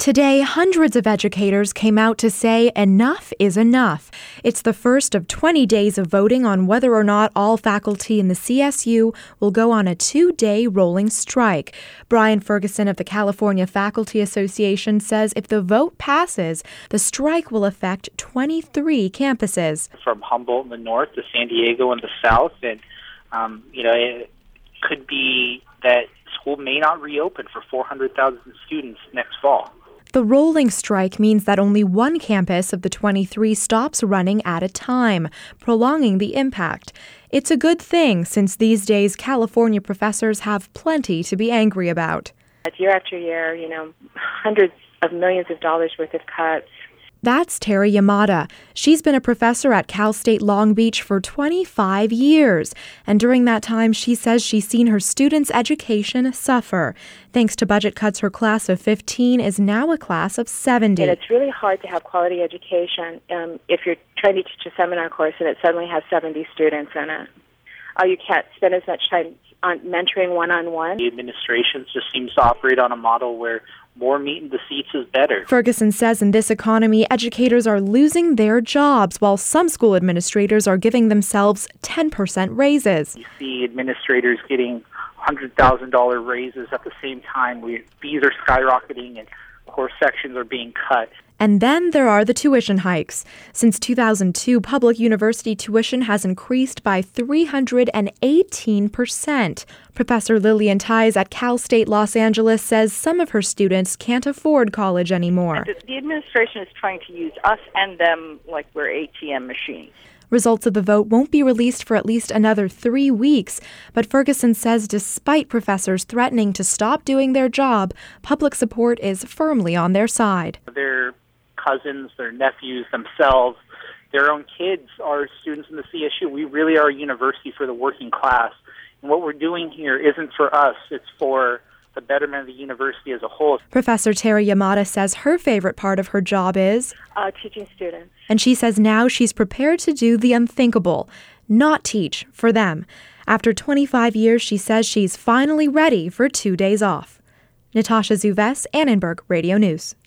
Today, hundreds of educators came out to say enough is enough. It's the first of 20 days of voting on whether or not all faculty in the CSU will go on a 2-day rolling strike. Brian Ferguson of the California Faculty Association says if the vote passes, the strike will affect 23 campuses. From Humboldt in the north to San Diego in the south, and it could be that school may not reopen for 400,000 students next fall. The rolling strike means that only one campus of the 23 stops running at a time, prolonging the impact. It's a good thing since these days California professors have plenty to be angry about. Year after year, hundreds of millions of dollars worth of cuts. That's Terry Yamada. She's been a professor at Cal State Long Beach for 25 years. And during that time, she says she's seen her students' education suffer. Thanks to budget cuts, her class of 15 is now a class of 70. And it's really hard to have quality education if you're trying to teach a seminar course and it suddenly has 70 students in it. You can't spend as much time on mentoring one-on-one. The administration just seems to operate on a model where more meat in the seats is better. Ferguson says in this economy, educators are losing their jobs, while some school administrators are giving themselves 10% raises. You see administrators getting $100,000 raises at the same time. Fees are skyrocketing and course sections are being cut. And then there are the tuition hikes. Since 2002, public university tuition has increased by 318%. Professor Lillian Tice at Cal State Los Angeles says some of her students can't afford college anymore. The administration is trying to use us and them like we're ATM machines. Results of the vote won't be released for at least another 3 weeks, but Ferguson says despite professors threatening to stop doing their job, public support is firmly on their side. Their cousins, their nephews, themselves, their own kids are students in the CSU. We really are a university for the working class. And what we're doing here isn't for us, it's for the betterment of the university as a whole. Professor Terry Yamada says her favorite part of her job is teaching students. And she says now she's prepared to do the unthinkable, not teach for them. After 25 years, she says she's finally ready for 2 days off. Natasha Zuves, Annenberg Radio News.